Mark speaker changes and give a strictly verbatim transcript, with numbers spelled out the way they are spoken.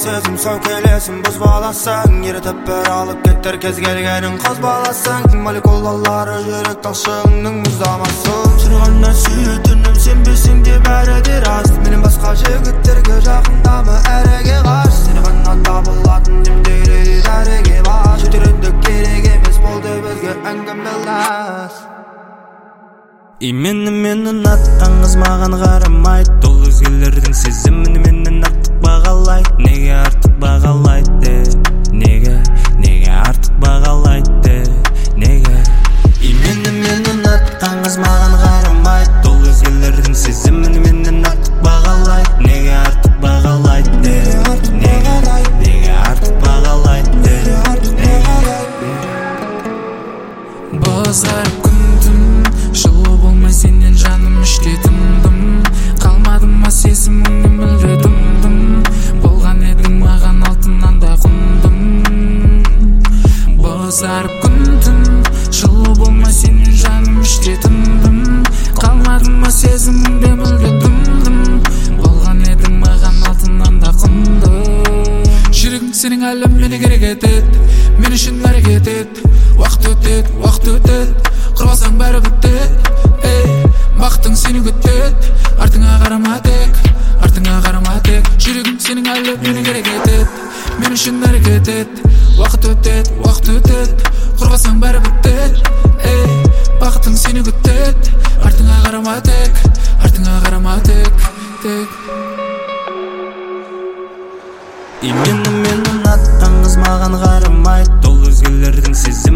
Speaker 1: сезім сау келесін бұзбаласың, ерітіп бір алып кеттер кез келгенін қозбаласың. Молекулалары жүрек талшығының мұздамасын. Шырғаннан сүйетінім сенбесің де бәрі де рас. Менен басқа жігіттерге жақындамы әреге қаш. Сені ғана табылатын демдері дәреге бар. Жетеріндік керек емес болды бізге әңгімелас.
Speaker 2: Имені менің аттаңыз маған қарамайды. Ол өзгелердің сезімін менен артық бағалайды. Неге артық бағалайды? Неге, неге артық бағалайды? Неге? Имені менің аттаңыз маған қарамайды. Ол өзгелердің сезімін менен артық бағалайды. Неге артық бағалайды? Неге, неге артық бағалайды?
Speaker 3: Бозарып күндім, жылу болмай сенен жаным іште тындым. Қалмадым ма сезіміңді мүлде дымдым. Болған едің маған алтыннан да құндым. Бозарып күндім, жылу болмай сенен жаным іште тындым. Қалмадым ма сезіміңді мүлде дымдым. Болған едің маған алтыннан да құндым. Жүрегім сенің әлі мені керек етеді, мен үшін әрекет ет. Уақыт өтеді, уақыт өтеді, құрбасаң бәрі бітеді. Ей, бақытың сені күтеді, артыңа қарама тек, артыңа қарама тек. Жүрегім сенің әлі мені керек етеді, мен үшін әрекет ет. Уақыт өтеді, уақыт өтеді, құрбасаң бәрі бітеді. Ей, бақытың сені күтеді, артыңа қарама тек, артыңа қарама тек, тек.
Speaker 2: Имені менің аттаңыз маған қарамайды. Ол өзгелердің сезім